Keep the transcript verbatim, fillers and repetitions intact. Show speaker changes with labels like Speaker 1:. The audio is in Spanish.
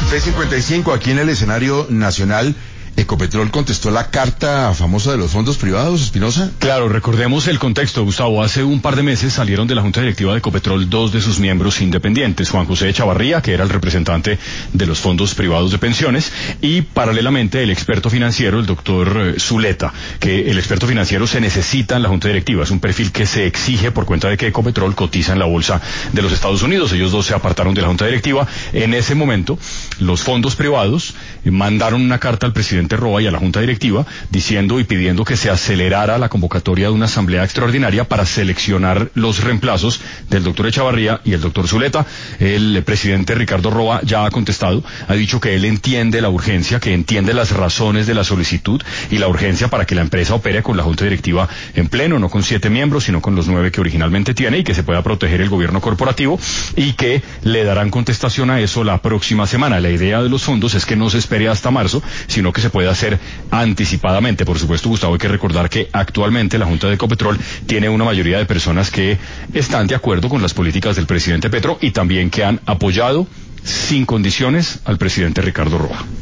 Speaker 1: seis cincuenta y cinco, aquí en el escenario nacional, Ecopetrol contestó la carta famosa de los fondos privados, Espinosa.
Speaker 2: Claro, recordemos el contexto, Gustavo. Hace un par de meses salieron de la Junta Directiva de Ecopetrol dos de sus miembros independientes, Juan José Echavarría, que era el representante de los fondos privados de pensiones, y paralelamente el experto financiero, el doctor Zuleta, que el experto financiero se necesita en la Junta Directiva. Es un perfil que se exige por cuenta de que Ecopetrol cotiza en la bolsa de los Estados Unidos. Ellos dos se apartaron de la Junta Directiva. En ese momento, los fondos privados mandaron una carta al presidente Roa y a la Junta Directiva diciendo y pidiendo que se acelerara la convocatoria de una asamblea extraordinaria para seleccionar los reemplazos del doctor Echavarría y el doctor Zuleta. El presidente Ricardo Roa ya ha contestado, ha dicho que él entiende la urgencia, que entiende las razones de la solicitud y la urgencia para que la empresa opere con la Junta Directiva en pleno, no con siete miembros, sino con los nueve que originalmente tiene, y que se pueda proteger el gobierno corporativo, y que le darán contestación a eso la próxima semana. La idea de los fondos es que no se espere hasta marzo, sino que se puede hacer anticipadamente. Por supuesto, Gustavo, hay que recordar que actualmente la Junta de Ecopetrol tiene una mayoría de personas que están de acuerdo con las políticas del presidente Petro y también que han apoyado sin condiciones al presidente Ricardo Roa.